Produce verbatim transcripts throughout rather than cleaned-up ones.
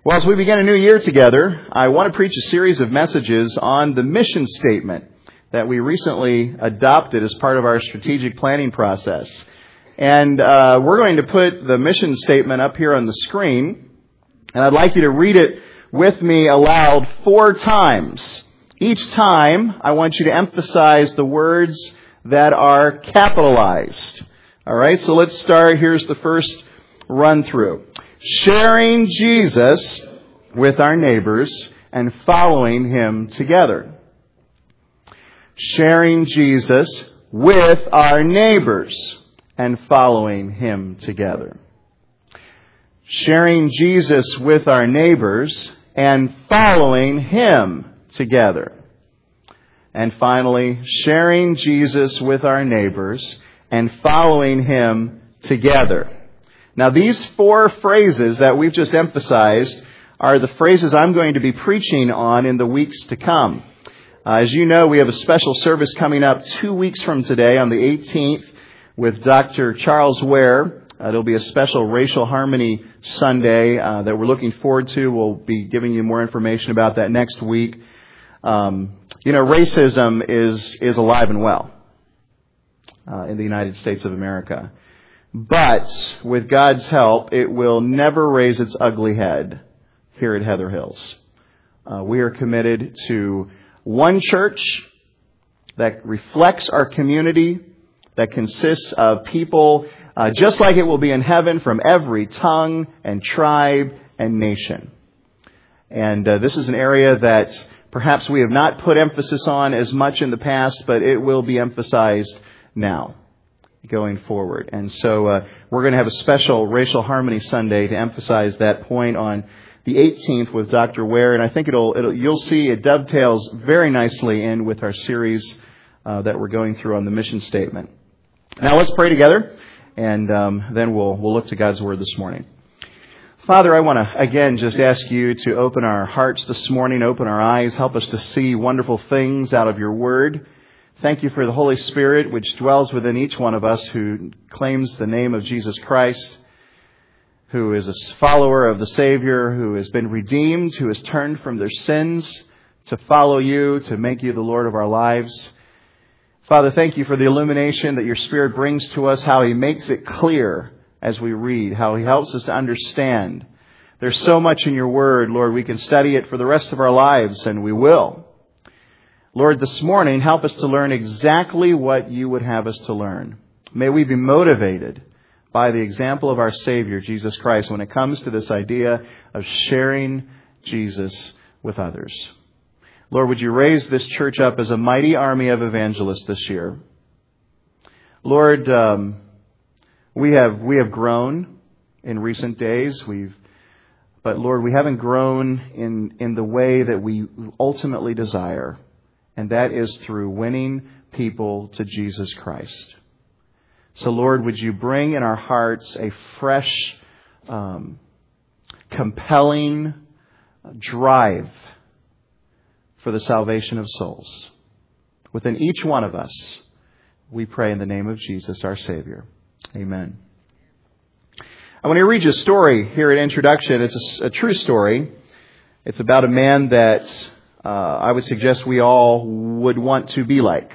Well, as we begin a new year together, I want to preach a series of messages on the mission statement that we recently adopted as part of our strategic planning process. And uh, we're going to put the mission statement up here on the screen, and I'd like you to read it with me aloud four times. Each time, I want you to emphasize the words that are capitalized. All right, so let's start. Here's the first run through. Sharing Jesus with our neighbors and following Him together. Sharing Jesus with our neighbors and following Him together. Sharing Jesus with our neighbors and following Him together. And finally, sharing Jesus with our neighbors and following Him together. Now, these four phrases that we've just emphasized are the phrases I'm going to be preaching on in the weeks to come. Uh, as you know, we have a special service coming up two weeks from today on the eighteenth with Doctor Charles Ware. Uh, it'll be a special Racial Harmony Sunday uh, that we're looking forward to. We'll be giving you more information about that next week. Um, you know, racism is, is alive and well uh, in the United States of America. But with God's help, it will never raise its ugly head here at Heather Hills. Uh, we are committed to one church that reflects our community, that consists of people, uh, just like it will be in heaven, from every tongue and tribe and nation. And uh, this is an area that perhaps we have not put emphasis on as much in the past, but it will be emphasized now, going forward. And so uh, we're going to have a special Racial Harmony Sunday to emphasize that point on the eighteenth with Doctor Ware. And I think it'll, it'll you'll see it dovetails very nicely in with our series uh, that we're going through on the mission statement. Now let's pray together, and um, then we'll we'll look to God's Word this morning. Father, I want to again just ask you to open our hearts this morning, open our eyes, help us to see wonderful things out of your Word. Thank you for the Holy Spirit, which dwells within each one of us who claims the name of Jesus Christ, who is a follower of the Savior, who has been redeemed, who has turned from their sins to follow you, to make you the Lord of our lives. Father, thank you for the illumination that your Spirit brings to us, how He makes it clear as we read, how He helps us to understand. There's so much in your Word, Lord, we can study it for the rest of our lives, and we will. Lord, this morning, help us to learn exactly what you would have us to learn. May we be motivated by the example of our Savior, Jesus Christ, when it comes to this idea of sharing Jesus with others. Lord, would you raise this church up as a mighty army of evangelists this year? Lord, um, we have we have grown in recent days. We've, but Lord, we haven't grown in in the way that we ultimately desire. And that is through winning people to Jesus Christ. So, Lord, would you bring in our hearts a fresh, um, compelling drive for the salvation of souls. Within each one of us, we pray in the name of Jesus, our Savior. Amen. I want to read you a story here at introduction. It's a, a true story. It's about a man that Uh, I would suggest we all would want to be like.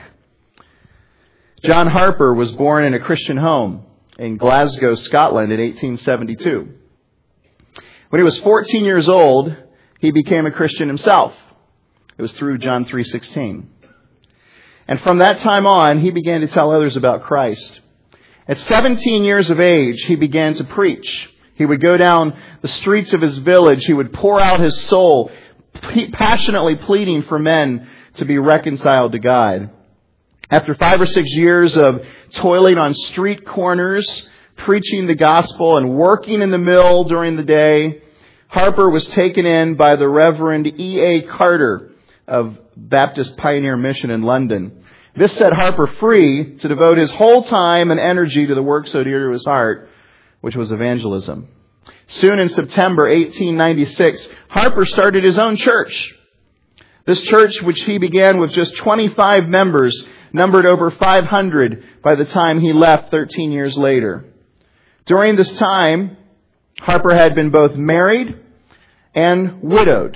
John Harper was born in a Christian home in Glasgow, Scotland in eighteen seventy-two. When he was fourteen years old, he became a Christian himself. It was through John three sixteen. And from that time on, he began to tell others about Christ. At seventeen years of age, he began to preach. He would go down the streets of his village. He would pour out his soul, passionately pleading for men to be reconciled to God. After five or six years of toiling on street corners, preaching the gospel and working in the mill during the day, Harper was taken in by the Reverend E A Carter of Baptist Pioneer Mission in London. This set Harper free to devote his whole time and energy to the work so dear to his heart, which was evangelism. Soon in September eighteen ninety-six, Harper started his own church. This church, which he began with just twenty-five members, numbered over five hundred by the time he left thirteen years later. During this time, Harper had been both married and widowed.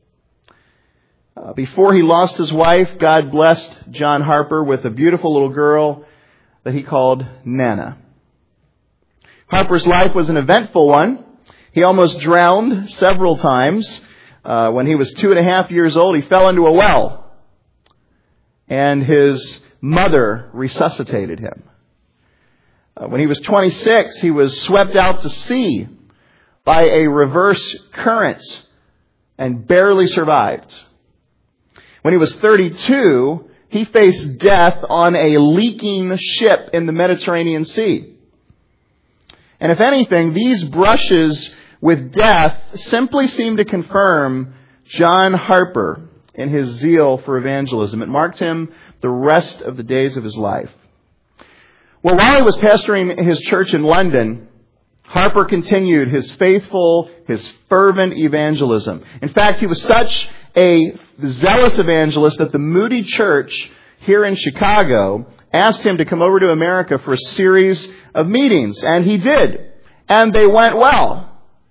Uh, before he lost his wife, God blessed John Harper with a beautiful little girl that he called Nana. Harper's life was an eventful one. He almost drowned several times. Uh, when he was two and a half years old, he fell into a well, and his mother resuscitated him. Uh, when he was twenty-six, he was swept out to sea by a reverse current and barely survived. When he was thirty-two, he faced death on a leaking ship in the Mediterranean Sea. And if anything, these brushes with death simply seem to confirm John Harper in his zeal for evangelism. It marked him the rest of the days of his life. Well, while he was pastoring his church in London, Harper continued his faithful, his fervent evangelism. In fact, he was such a zealous evangelist that the Moody Church here in Chicago asked him to come over to America for a series of meetings, and he did. And they went well.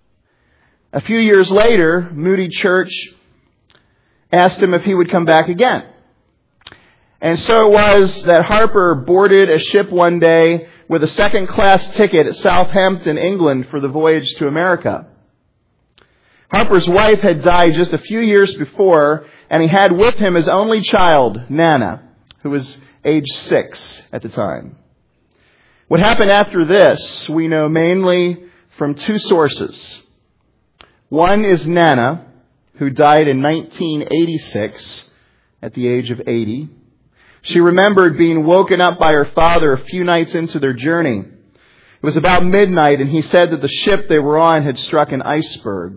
A few years later, Moody Church asked him if he would come back again. And so it was that Harper boarded a ship one day with a second-class ticket at Southampton, England, for the voyage to America. Harper's wife had died just a few years before, and he had with him his only child, Nana, who was age six at the time. What happened after this, we know mainly from two sources. One is Nana, who died in nineteen eighty-six at the age of eighty. She remembered being woken up by her father a few nights into their journey. It was about midnight, and he said that the ship they were on had struck an iceberg.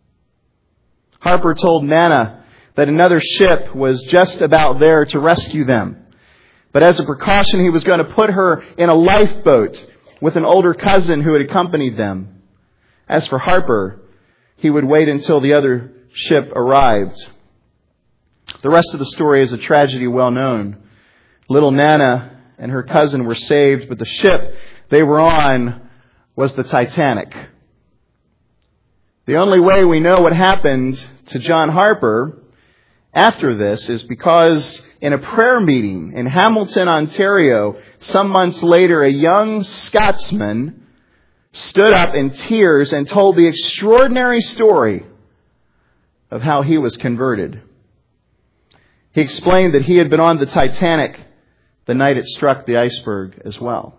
Harper told Nana that another ship was just about there to rescue them. But as a precaution, he was going to put her in a lifeboat with an older cousin who had accompanied them. As for Harper, he would wait until the other ship arrived. The rest of the story is a tragedy well known. Little Nana and her cousin were saved, but the ship they were on was the Titanic. The only way we know what happened to John Harper after this is because in a prayer meeting in Hamilton, Ontario, some months later, a young Scotsman stood up in tears and told the extraordinary story of how he was converted. He explained that he had been on the Titanic the night it struck the iceberg as well.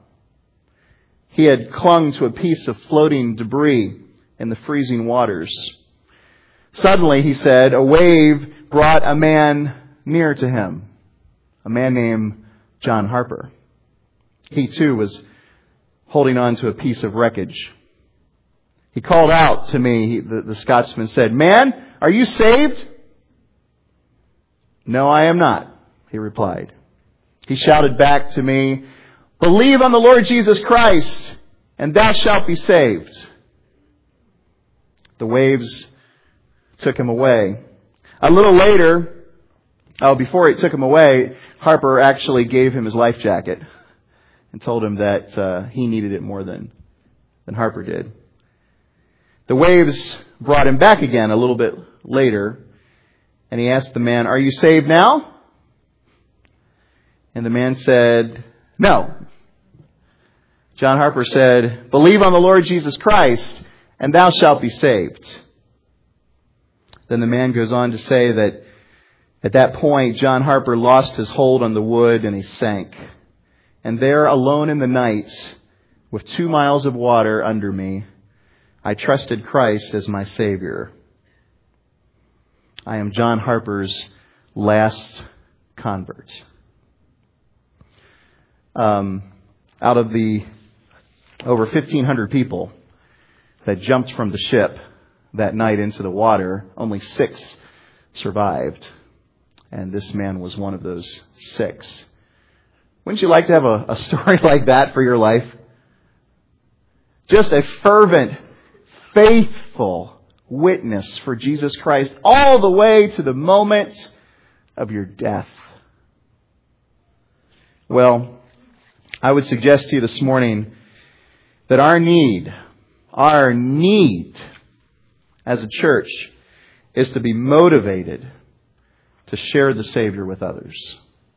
He had clung to a piece of floating debris in the freezing waters. Suddenly, he said, a wave brought a man near to him, a man named John Harper. He too was holding on to a piece of wreckage. He called out to me, he, the, the Scotsman said, "Man, are you saved?" "No, I am not," he replied. He shouted back to me, "Believe on the Lord Jesus Christ, and thou shalt be saved." The waves took him away. A little later, oh, before it took him away, Harper actually gave him his life jacket and told him that uh, he needed it more than, than Harper did. The waves brought him back again a little bit later, and he asked the man, "Are you saved now?" And the man said, "No." John Harper said, "Believe on the Lord Jesus Christ, and thou shalt be saved." Then the man goes on to say that at that point, John Harper lost his hold on the wood and he sank. And there, alone in the night, with two miles of water under me, I trusted Christ as my Savior. I am John Harper's last convert. Um, out of the over fifteen hundred people that jumped from the ship that night into the water, only six survived. And this man was one of those six. Wouldn't you like to have a, a story like that for your life? Just a fervent, faithful witness for Jesus Christ all the way to the moment of your death. Well, I would suggest to you this morning that our need, our need as a church is to be motivated to share the Savior with others.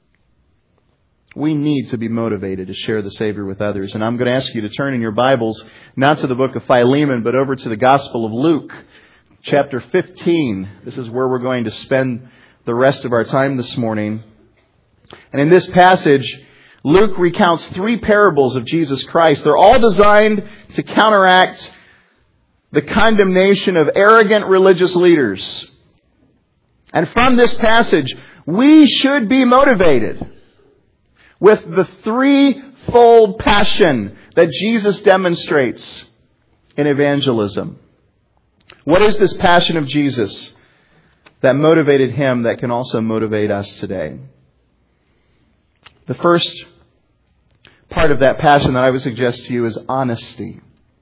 We need to be motivated to share the Savior with others. And I'm going to ask you to turn in your Bibles, not to the book of Philemon, but over to the Gospel of Luke, chapter fifteen. This is where we're going to spend the rest of our time this morning. And in this passage, Luke recounts three parables of Jesus Christ. They're all designed to counteract the condemnation of arrogant religious leaders. And from this passage, we should be motivated with the threefold passion that Jesus demonstrates in evangelism. What is this passion of Jesus that motivated Him that can also motivate us today? The first part of that passion that I would suggest to you is honesty.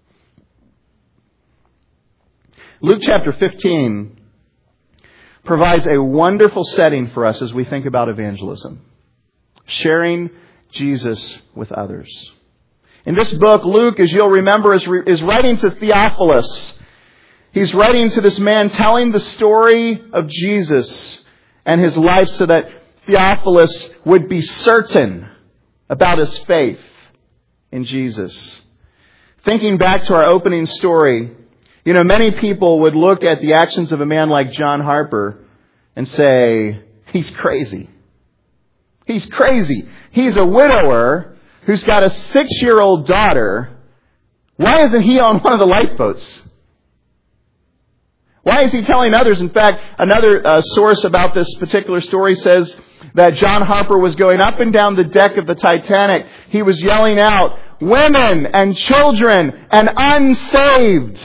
Luke chapter fifteen provides a wonderful setting for us as we think about evangelism. Sharing Jesus with others. In this book, Luke, as you'll remember, is, re- is writing to Theophilus. He's writing to this man telling the story of Jesus and His life so that Theophilus would be certain about his faith in Jesus. Thinking back to our opening story, you know, many people would look at the actions of a man like John Harper and say, he's crazy. He's crazy. He's a widower who's got a six-year-old daughter. Why isn't he on one of the lifeboats? Why is he telling others? In fact, another uh, source about this particular story says that John Harper was going up and down the deck of the Titanic. He was yelling out, women and children and unsaved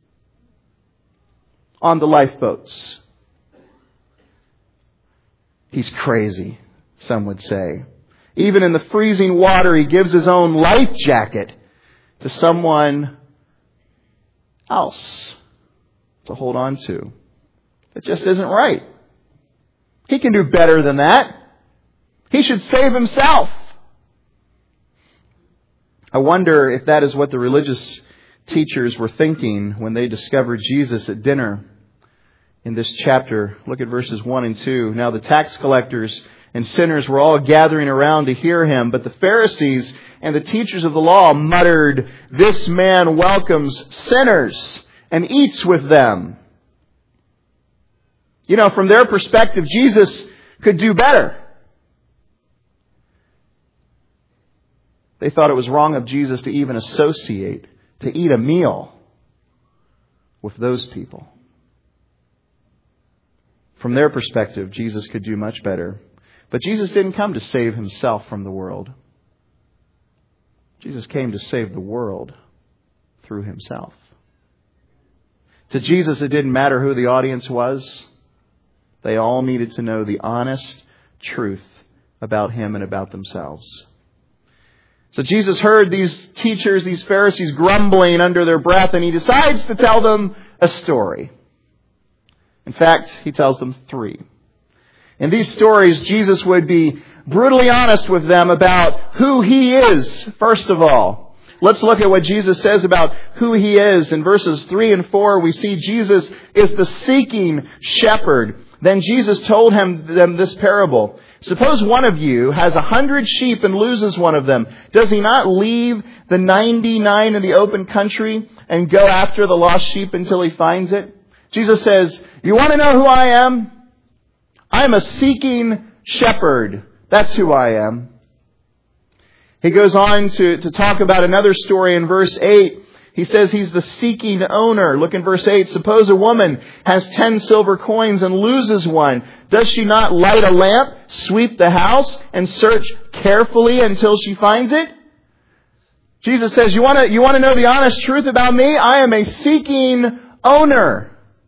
on the lifeboats. He's crazy, some would say. Even in the freezing water, he gives his own life jacket to someone else to hold on to. It just isn't right. He can do better than that. He should save himself. I wonder if that is what the religious teachers were thinking when they discovered Jesus at dinner in this chapter. Look at verses one and two. Now the tax collectors and sinners were all gathering around to hear him, but the Pharisees and the teachers of the law muttered, "This man welcomes sinners and eats with them." You know, from their perspective, Jesus could do better. They thought it was wrong of Jesus to even associate, to eat a meal with those people. From their perspective, Jesus could do much better. But Jesus didn't come to save Himself from the world. Jesus came to save the world through Himself. To Jesus, it didn't matter who the audience was. They all needed to know the honest truth about Him and about themselves. So Jesus heard these teachers, these Pharisees grumbling under their breath, and He decides to tell them a story. In fact, He tells them three. In these stories, Jesus would be brutally honest with them about who He is, first of all. Let's look at what Jesus says about who He is. In verses three and four, we see Jesus is the seeking shepherd. Then Jesus told him them this parable. Suppose one of you has a hundred sheep and loses one of them. Does he not leave the ninety-nine in the open country and go after the lost sheep until he finds it? Jesus says, you want to know who I am? I'm a seeking shepherd. That's who I am. He goes on to, to talk about another story in verse eight. He says he's the seeking owner. Look in verse eight. Suppose a woman has ten silver coins and loses one. Does she not light a lamp, sweep the house, and search carefully until she finds it? Jesus says, you want to, you want to know the honest truth about me? I am a seeking owner.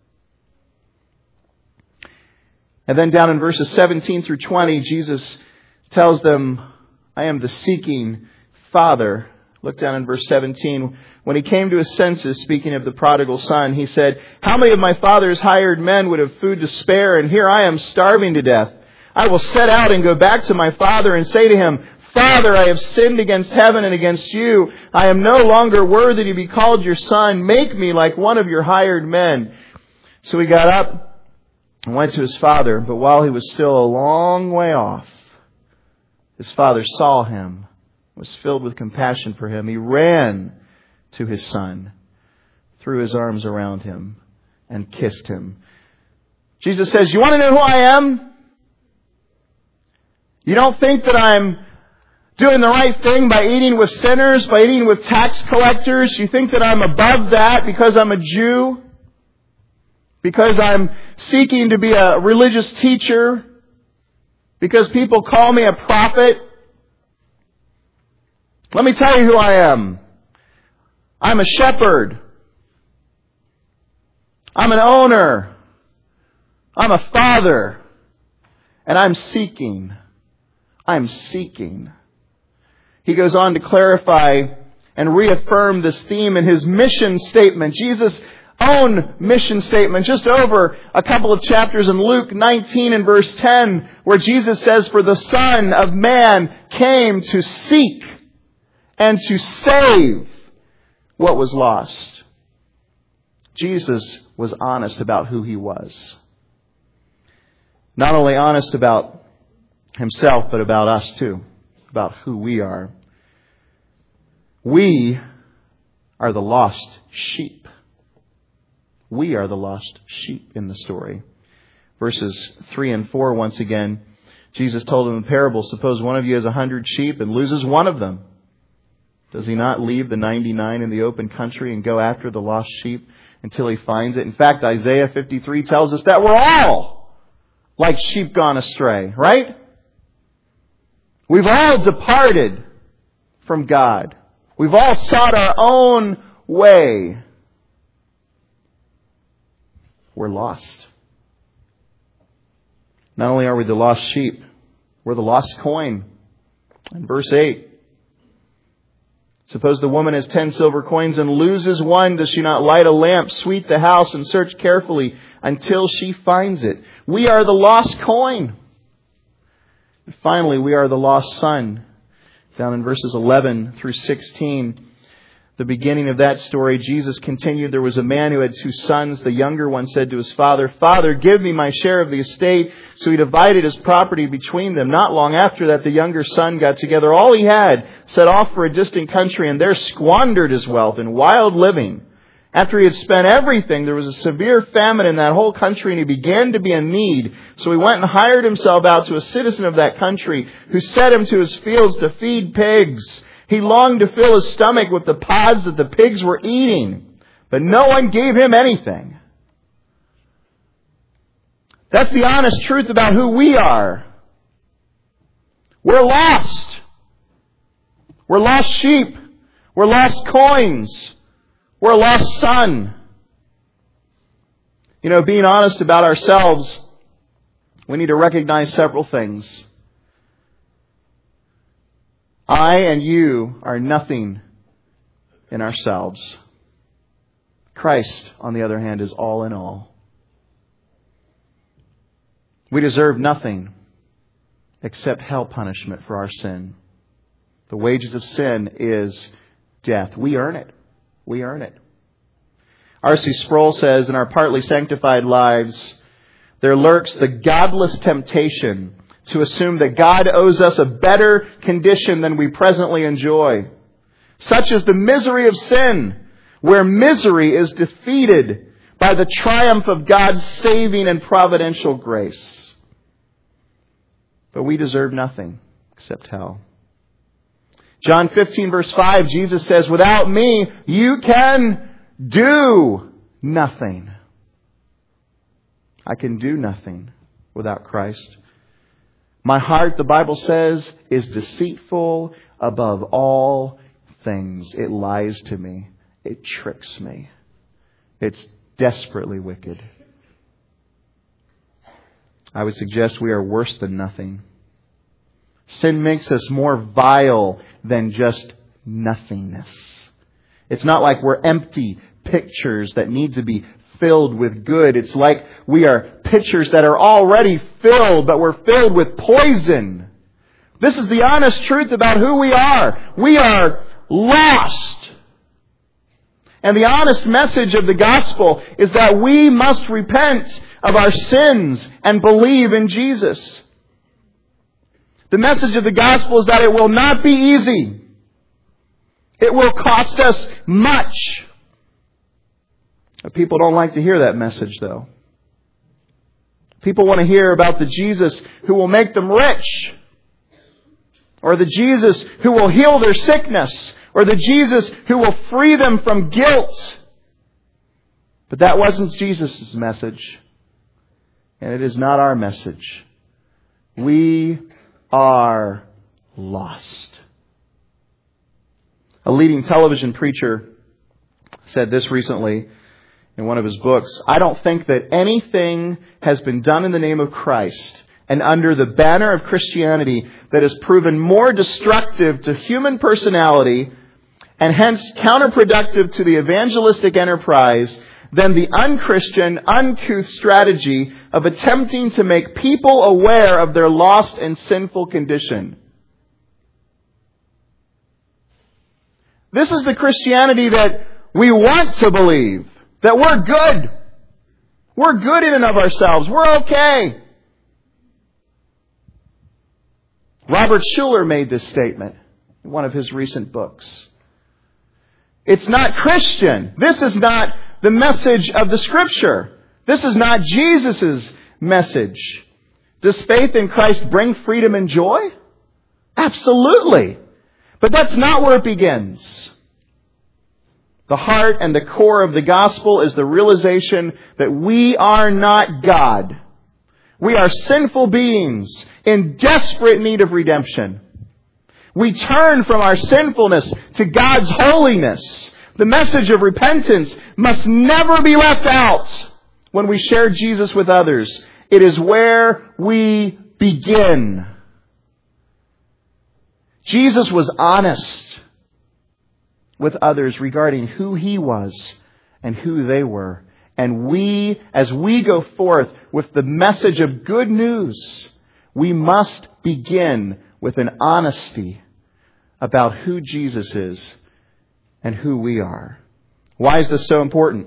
And then down in verses seventeen through twenty, Jesus tells them, I am the seeking Father. Look down in verse seventeen. When he came to his senses, speaking of the prodigal son, he said, how many of my father's hired men would have food to spare? And here I am starving to death. I will set out and go back to my father and say to him, Father, I have sinned against heaven and against you. I am no longer worthy to be called your son. Make me like one of your hired men. So he got up and went to his father, but while he was still a long way off, his father saw him, was filled with compassion for him. He ran to his son, threw his arms around him, and kissed him. Jesus says, you want to know who I am? You don't think that I'm doing the right thing by eating with sinners, by eating with tax collectors? You think that I'm above that because I'm a Jew? Because I'm seeking to be a religious teacher? Because people call me a prophet? Let me tell you who I am. I'm a shepherd. I'm an owner. I'm a father. And I'm seeking. I'm seeking. He goes on to clarify and reaffirm this theme in his mission statement. Jesus' own mission statement, just over a couple of chapters in Luke nineteen and verse ten, where Jesus says, for the Son of Man came to seek and to save what was lost. Jesus was honest about who he was. Not only honest about himself, but about us too. About who we are. We are the lost sheep. We are the lost sheep in the story. Verses three and four, once again, Jesus told them a parable. Suppose one of you has a hundred sheep and loses one of them. Does he not leave the ninety-nine in the open country and go after the lost sheep until he finds it? In fact, Isaiah fifty-three tells us that we're all like sheep gone astray, right? We've all departed from God. We've all sought our own way. We're lost. Not only are we the lost sheep, we're the lost coin. In verse eight, suppose the woman has ten silver coins and loses one. Does she not light a lamp, sweep the house, and search carefully until she finds it? We are the lost coin. And finally, we are the lost son. Down in verses eleven through sixteen, the beginning of that story, Jesus continued, there was a man who had two sons. The younger one said to his father, Father, give me my share of the estate. So he divided his property between them. Not long after that, the younger son got together all he had, set off for a distant country, and there squandered his wealth in wild living. After he had spent everything, there was a severe famine in that whole country, and he began to be in need. So he went and hired himself out to a citizen of that country, who set him to his fields to feed pigs. He longed to fill his stomach with the pods that the pigs were eating, but no one gave him anything. That's the honest truth about who we are. We're lost. We're lost sheep. We're lost coins. We're a lost son. You know, being honest about ourselves, we need to recognize several things. I and you are nothing in ourselves. Christ, on the other hand, is all in all. We deserve nothing except hell punishment for our sin. The wages of sin is death. We earn it. We earn it. R C Sproul says, in our partly sanctified lives, there lurks the godless temptation to assume that God owes us a better condition than we presently enjoy. Such is the misery of sin, where misery is defeated by the triumph of God's saving and providential grace. But we deserve nothing except hell. John fifteen verse five, Jesus says, without me, you can do nothing. I can do nothing without Christ. My heart, the Bible says, is deceitful above all things. It lies to me. It tricks me. It's desperately wicked. I would suggest we are worse than nothing. Sin makes us more vile than just nothingness. It's not like we're empty pictures that need to be filled with good. It's like we are pitchers that are already filled, but we're filled with poison. This is the honest truth about who we are. We are lost. And the honest message of the gospel is that we must repent of our sins and believe in Jesus. The message of the gospel is that it will not be easy. It will cost us much. People don't like to hear that message, though. People want to hear about the Jesus who will make them rich, or the Jesus who will heal their sickness, or the Jesus who will free them from guilt. But that wasn't Jesus' message, and it is not our message. We are lost. A leading television preacher said this recently in one of his books: I don't think that anything has been done in the name of Christ and under the banner of Christianity that has proven more destructive to human personality and hence counterproductive to the evangelistic enterprise than the unchristian, uncouth strategy of attempting to make people aware of their lost and sinful condition. This is the Christianity that we want to believe. That we're good. We're good in and of ourselves. We're okay. Robert Schuller made this statement in one of his recent books. It's not Christian. This is not the message of the Scripture. This is not Jesus' message. Does faith in Christ bring freedom and joy? Absolutely. But that's not where it begins. The heart and the core of the gospel is the realization that we are not God. We are sinful beings in desperate need of redemption. We turn from our sinfulness to God's holiness. The message of repentance must never be left out when we share Jesus with others. It is where we begin. Jesus was honest with others regarding who He was and who they were. And we, as we go forth with the message of good news, we must begin with an honesty about who Jesus is and who we are. Why is this so important?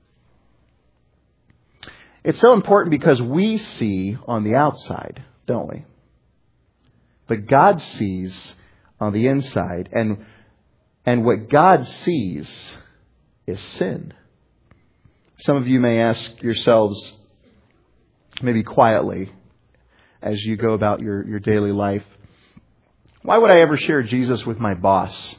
It's so important because we see on the outside, don't we? But God sees on the inside. And And what God sees is sin. Some of you may ask yourselves, maybe quietly, as you go about your, your daily life, why would I ever share Jesus with my boss?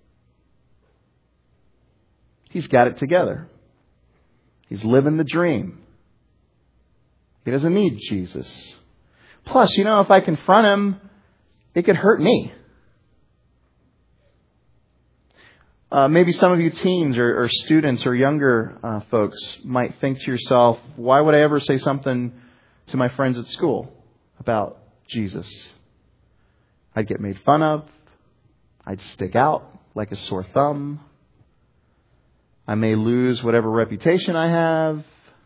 He's got it together. He's living the dream. He doesn't need Jesus. Plus, you know, if I confront him, it could hurt me. Uh, maybe some of you teens or, or students or younger uh, folks might think to yourself, why would I ever say something to my friends at school about Jesus? I'd get made fun of. I'd stick out like a sore thumb. I may lose whatever reputation I have.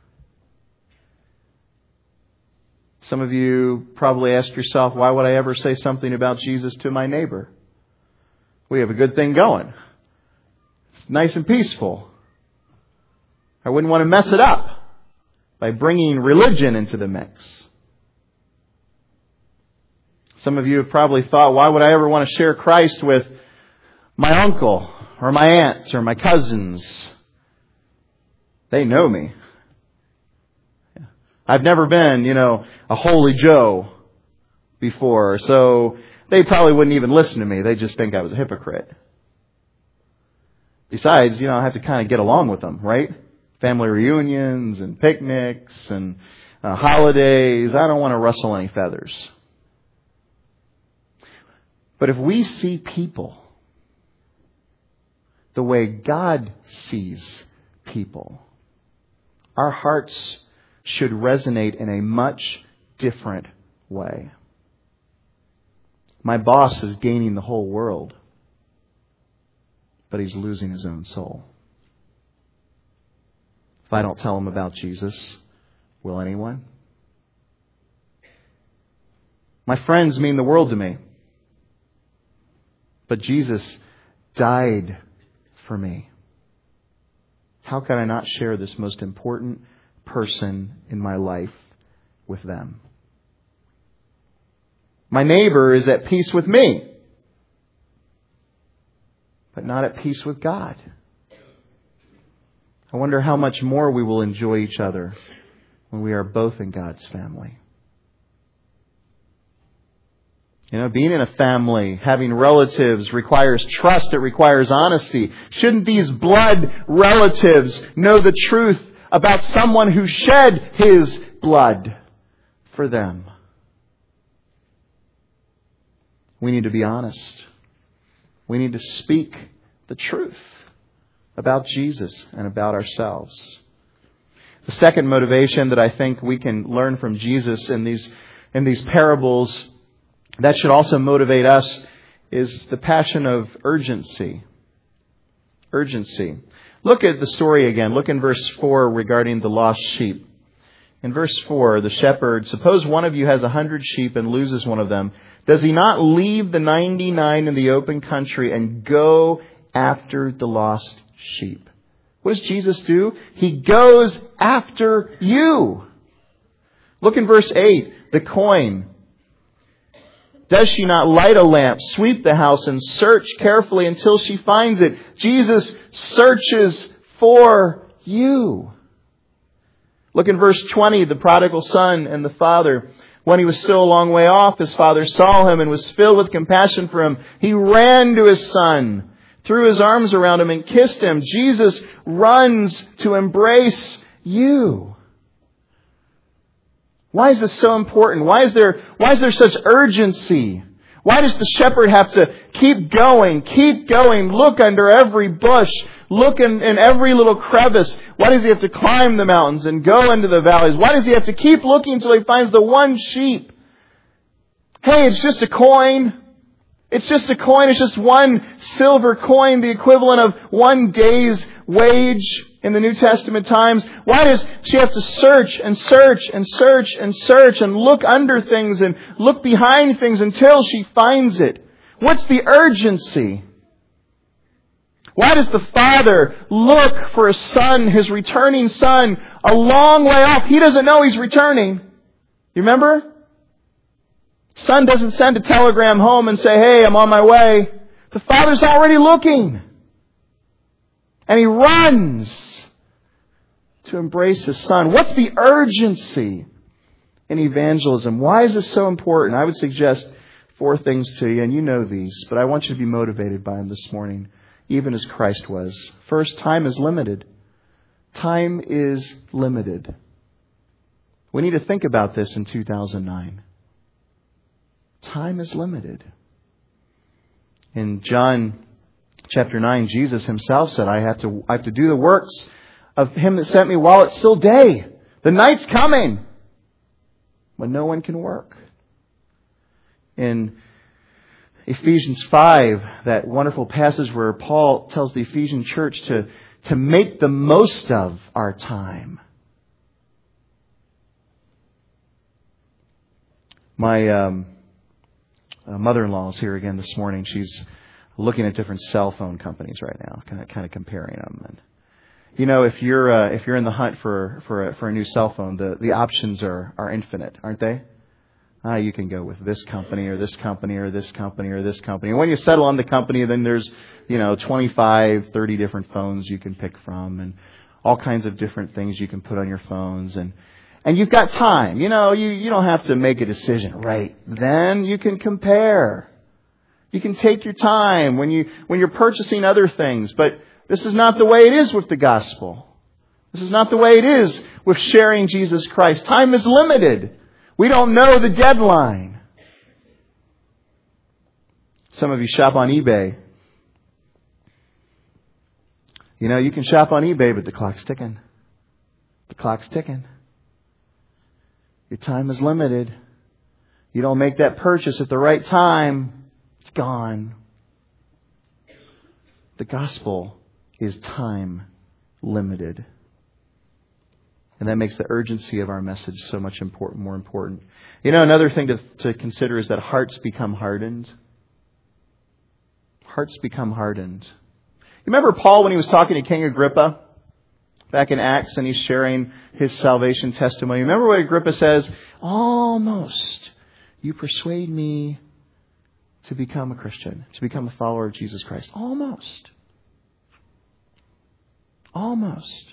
Some of you probably ask yourself, why would I ever say something about Jesus to my neighbor? We have a good thing going. It's nice and peaceful. I wouldn't want to mess it up by bringing religion into the mix. Some of you have probably thought, why would I ever want to share Christ with my uncle or my aunts or my cousins? They know me. I've never been, you know, a holy Joe before, so they probably wouldn't even listen to me. They just think I was a hypocrite. Besides, you know, I have to kind of get along with them, right? Family reunions and picnics and uh, holidays. I don't want to rustle any feathers. But if we see people the way God sees people, our hearts should resonate in a much different way. My boss is gaining the whole world, but he's losing his own soul. If I don't tell him about Jesus, will anyone? My friends mean the world to me, but Jesus died for me. how can I not share this most important person in my life with them? My neighbor is at peace with me, but not at peace with God. I wonder how much more we will enjoy each other when we are both in God's family. You know, being in a family, having relatives requires trust. It requires honesty. Shouldn't these blood relatives know the truth about someone who shed his blood for them? We need to be honest. We need to speak the truth about Jesus and about ourselves. The second motivation that I think we can learn from Jesus in these in these parables that should also motivate us is the passion of urgency. Urgency. Look at the story again. Look in verse four regarding the lost sheep. In verse four, the shepherd, suppose one of you has a hundred sheep and loses one of them. Does he not leave the ninety-nine in the open country and go after the lost sheep? What does Jesus do? He goes after you. Look in verse eight, the coin. Does she not light a lamp, sweep the house, and search carefully until she finds it? Jesus searches for you. Look in verse twenty, the prodigal son and the father. When he was still a long way off, his father saw him and was filled with compassion for him. He ran to his son, threw his arms around him and kissed him. Jesus runs to embrace you. Why is this so important? Why is there, why is there such urgency? Why does the shepherd have to keep going, keep going, look under every bush, look in, in every little crevice? Why does he have to climb the mountains and go into the valleys? Why does he have to keep looking until he finds the one sheep? Hey, it's just a coin. It's just a coin. It's just one silver coin, the equivalent of one day's wage in the New Testament times. Why does she have to search and search and search and search and look under things and look behind things until she finds it? What's the urgency? Why does the father look for a son, his returning son, a long way off? He doesn't know he's returning. You remember? Son doesn't send a telegram home and say, hey, I'm on my way. The father's already looking. And he runs to embrace his son. What's the urgency in evangelism? Why is this so important? I would suggest four things to you, and you know these, but I want you to be motivated by them this morning, even as Christ was. First, time is limited. Time is limited. We need to think about this in two thousand nine. Time is limited. In John chapter nine, Jesus himself said, I have to, I have to do the works of him that sent me while it's still day. The night's coming when no one can work. In Ephesians five, that wonderful passage where Paul tells the Ephesian church to, to make the most of our time. My um, uh, mother-in-law is here again this morning. She's looking at different cell phone companies right now, kind of, kind of comparing them. And you know, if you're uh, if you're in the hunt for for a, for a new cell phone, the, the options are are infinite, aren't they? Ah, you can go with this company or this company or this company or this company. And when you settle on the company, then there's, you know, twenty-five, thirty different phones you can pick from and all kinds of different things you can put on your phones. And and you've got time. You know, you, you don't have to make a decision right then. You can compare. You can take your time when you when you're purchasing other things. But this is not the way it is with the gospel. This is not the way it is with sharing Jesus Christ. Time is limited. We don't know the deadline. Some of you shop on eBay. You know, you can shop on eBay, but the clock's ticking. The clock's ticking. Your time is limited. You don't make that purchase at the right time, it's gone. The gospel is time limited. And that makes the urgency of our message so much important, more important. You know, another thing to, to consider is that hearts become hardened. Hearts become hardened. You remember Paul when he was talking to King Agrippa? back in Acts, and he's sharing his salvation testimony. Remember what Agrippa says? Almost you persuade me to become a Christian, to become a follower of Jesus Christ. Almost. Almost.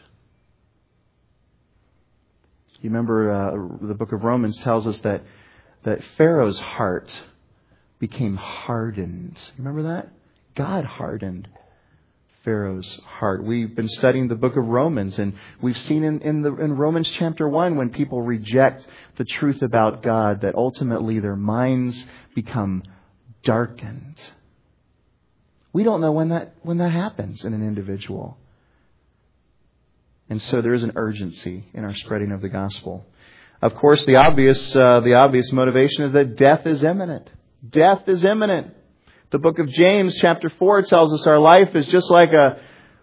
You remember uh, the book of Romans tells us that, that Pharaoh's heart became hardened. You remember that? God hardened Pharaoh's heart. We've been studying the book of Romans, and we've seen in, in, the, in Romans chapter one, when people reject the truth about God, that ultimately their minds become darkened. We don't know when that when that happens in an individual. And so there is an urgency in our spreading of the gospel. Of course, the obvious uh, the obvious motivation is that death is imminent. Death is imminent. The book of James, chapter four, tells us our life is just like a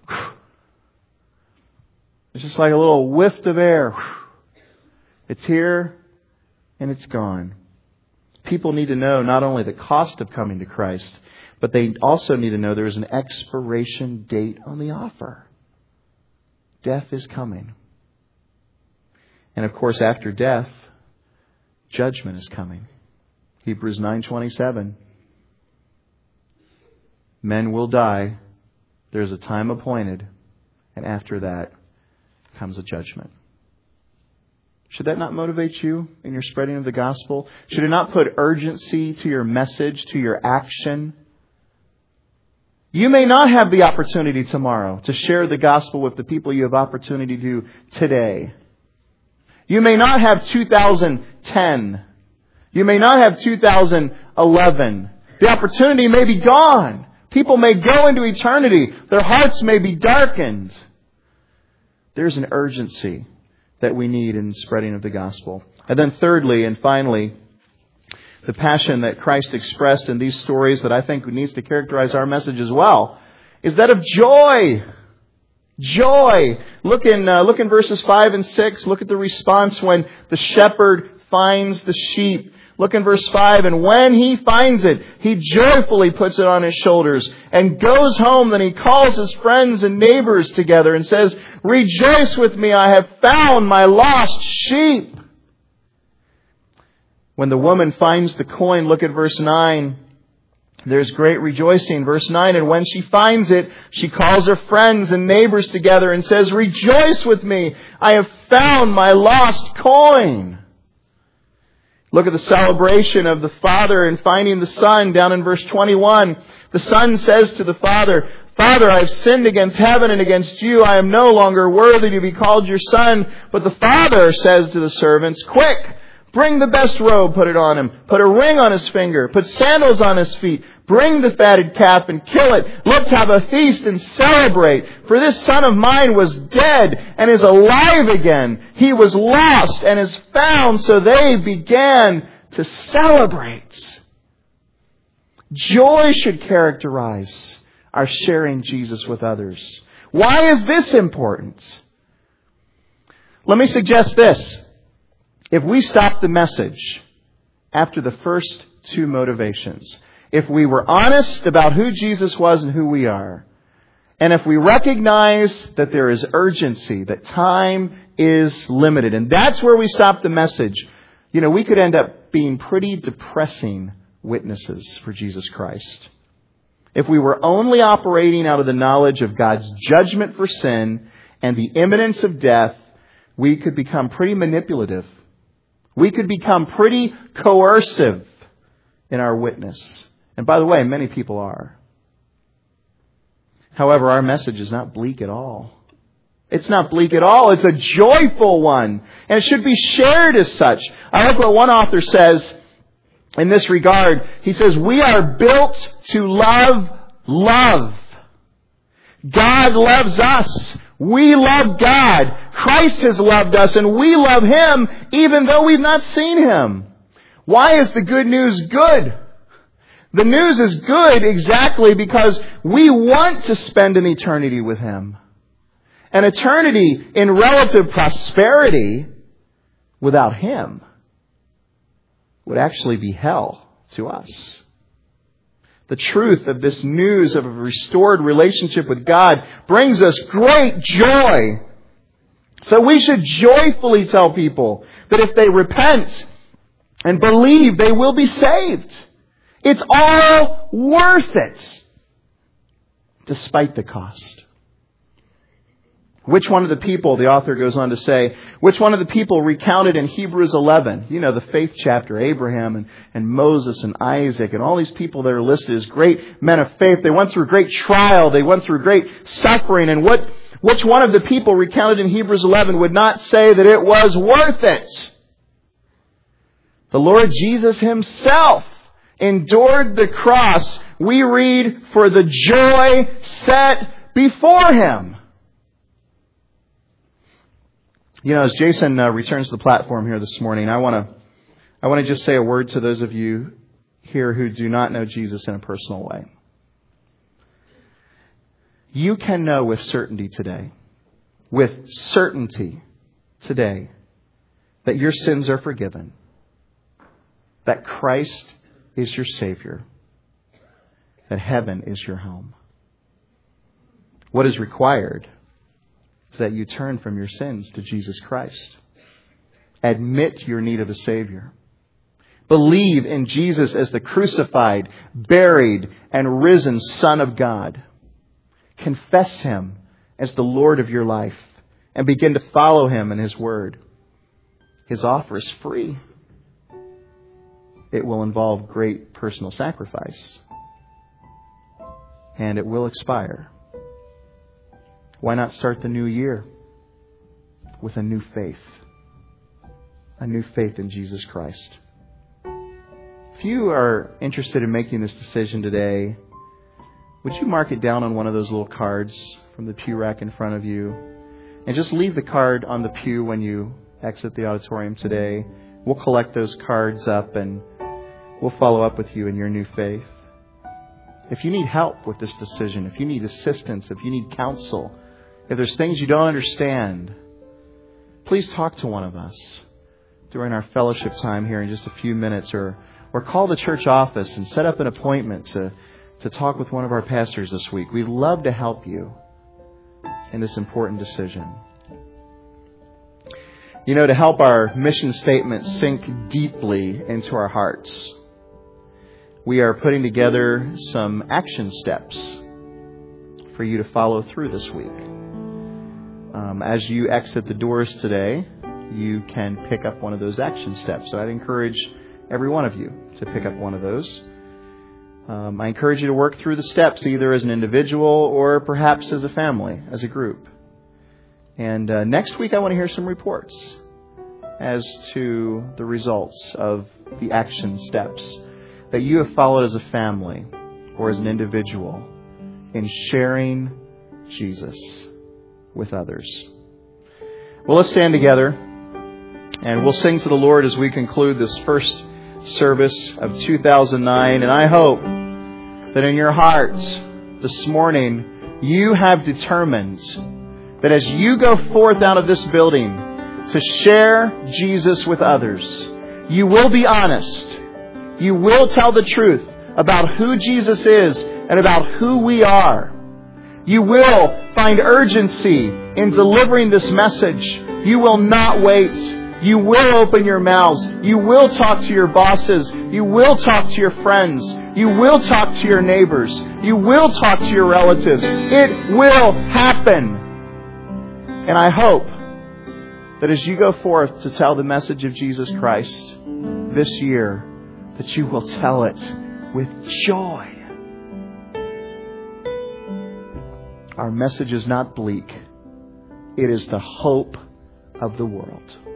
it's just like a little whiff of air. It's here and it's gone. People need to know not only the cost of coming to Christ, but they also need to know there is an expiration date on the offer. Death is coming. And of course, after death, judgment is coming. Hebrews nine twenty-seven. Men will die. There's a time appointed. And after that comes a judgment. Should that not motivate you in your spreading of the gospel? Should it not put urgency to your message, to your action? You may not have the opportunity tomorrow to share the gospel with the people you have opportunity to today. You may not have two thousand ten. You may not have two thousand eleven. The opportunity may be gone. People may go into eternity. Their hearts may be darkened. There's an urgency that we need in spreading of the gospel. And then thirdly and finally, the passion that Christ expressed in these stories that I think needs to characterize our message as well is that of joy. Joy. Look in, uh, look in verses five and six. Look at the response when the shepherd finds the sheep. Look in verse five. And when he finds it, he joyfully puts it on his shoulders and goes home. Then he calls his friends and neighbors together and says, "Rejoice with me, I have found my lost sheep." When the woman finds the coin, look at verse nine. There's great rejoicing. Verse nine, and when she finds it, she calls her friends and neighbors together and says, "Rejoice with me, I have found my lost coin." Look at the celebration of the father in finding the son down in verse twenty-one. The son says to the father, "Father, I have sinned against heaven and against you. I am no longer worthy to be called your son." But the father says to the servants, "Quick! Bring the best robe, put it on him. Put a ring on his finger. Put sandals on his feet. Bring the fatted calf and kill it. Let's have a feast and celebrate. For this son of mine was dead and is alive again. He was lost and is found." So they began to celebrate. Joy should characterize our sharing Jesus with others. Why is this important? Let me suggest this. If we stop the message after the first two motivations, if we were honest about who Jesus was and who we are, and if we recognize that there is urgency, that time is limited, and that's where we stop the message, you know, we could end up being pretty depressing witnesses for Jesus Christ. If we were only operating out of the knowledge of God's judgment for sin and the imminence of death, we could become pretty manipulative. We could become pretty coercive in our witness. And by the way, many people are. However, our message is not bleak at all. It's not bleak at all. It's a joyful one. And it should be shared as such. I like what one author says in this regard. He says, "We are built to love love. God loves us. We love God. Christ has loved us and we love Him even though we've not seen Him." Why is the good news good? The news is good exactly because we want to spend an eternity with Him. An eternity in relative prosperity without Him would actually be hell to us. The truth of this news of a restored relationship with God brings us great joy. So we should joyfully tell people that if they repent and believe, they will be saved. It's all worth it, despite the cost. Which one of the people, the author goes on to say, which one of the people recounted in Hebrews eleven, you know, the faith chapter, Abraham and, and Moses and Isaac and all these people that are listed as great men of faith. They went through great trial. They went through great suffering. And what, which one of the people recounted in Hebrews eleven would not say that it was worth it? The Lord Jesus Himself endured the cross. We read, for the joy set before Him. You know, as Jason uh, returns to the platform here this morning, I want to I want to just say a word to those of you here who do not know Jesus in a personal way. You can know with certainty today, with certainty today, that your sins are forgiven, that Christ is your Savior, that heaven is your home. What is required is that you turn from your sins to Jesus Christ. Admit your need of a Savior. Believe in Jesus as the crucified, buried, and risen Son of God. Confess Him as the Lord of your life and begin to follow Him in His Word. His offer is free. It will involve great personal sacrifice. And it will expire. Why not start the new year with a new faith? A new faith in Jesus Christ. If you are interested in making this decision today, would you mark it down on one of those little cards from the pew rack in front of you? And just leave the card on the pew when you exit the auditorium today. We'll collect those cards up and we'll follow up with you in your new faith. If you need help with this decision, if you need assistance, if you need counsel, if there's things you don't understand, please talk to one of us during our fellowship time here in just a few minutes, or, or call the church office and set up an appointment to, to talk with one of our pastors this week. We'd love to help you in this important decision. You know, to help our mission statement sink deeply into our hearts, we are putting together some action steps for you to follow through this week. Um, as you exit the doors today, you can pick up one of those action steps. So I'd encourage every one of you to pick up one of those. Um, I encourage you to work through the steps either as an individual or perhaps as a family, as a group. And uh, next week I want to hear some reports as to the results of the action steps that you have followed as a family or as an individual in sharing Jesus with others. Well, let's stand together and we'll sing to the Lord as we conclude this first service of two thousand nine. And I hope that in your hearts this morning you have determined that as you go forth out of this building to share Jesus with others, you will be honest. You will tell the truth about who Jesus is and about who we are. You will find urgency in delivering this message. You will not wait. You will open your mouths. You will talk to your bosses. You will talk to your friends. You will talk to your neighbors. You will talk to your relatives. It will happen. And I hope that as you go forth to tell the message of Jesus Christ this year, that you will tell it with joy. Our message is not bleak. It is the hope of the world.